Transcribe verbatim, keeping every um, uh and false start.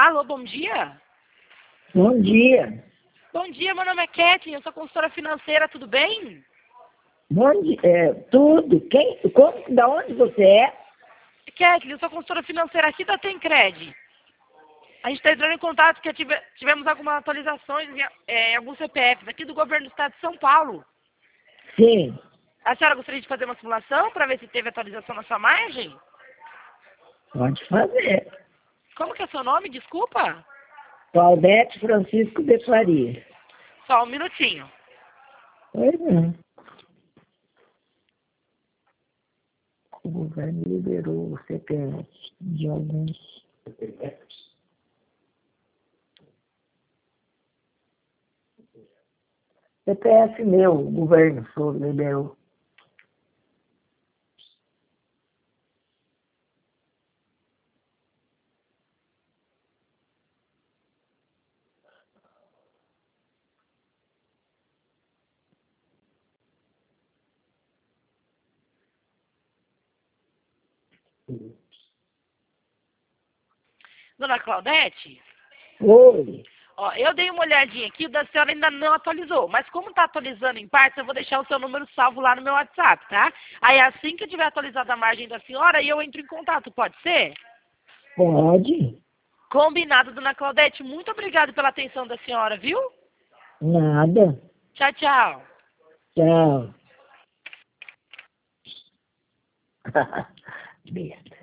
Alô, bom dia? Bom dia. Bom dia, meu nome é Kathleen, eu sou consultora financeira, tudo bem? Bom dia. É, tudo. Quem, como, da onde você é? Kathleen, eu sou consultora financeira aqui da Tencred. A gente está entrando em contato porque tive, tivemos algumas atualizações em, é, em alguns C P Fs aqui do governo do estado de São Paulo. Sim. A senhora gostaria de fazer uma simulação para ver se teve atualização na sua margem? Pode fazer. Como que é seu nome, desculpa? Claudete Francisco de Faria. Só um minutinho. Pois não. O governo liberou o C P F de alguns. C P F meu, o governo só liberou. Dona Claudete? Oi. Ó, eu dei uma olhadinha aqui, o da senhora ainda não atualizou. Mas como está atualizando em partes, eu vou deixar o seu número salvo lá no meu WhatsApp, tá? Aí assim que eu tiver atualizado a margem da senhora, aí eu entro em contato, pode ser? Pode? Combinado, dona Claudete. Muito obrigada pela atenção da senhora, viu? Nada. Tchau, tchau. Tchau. Besta.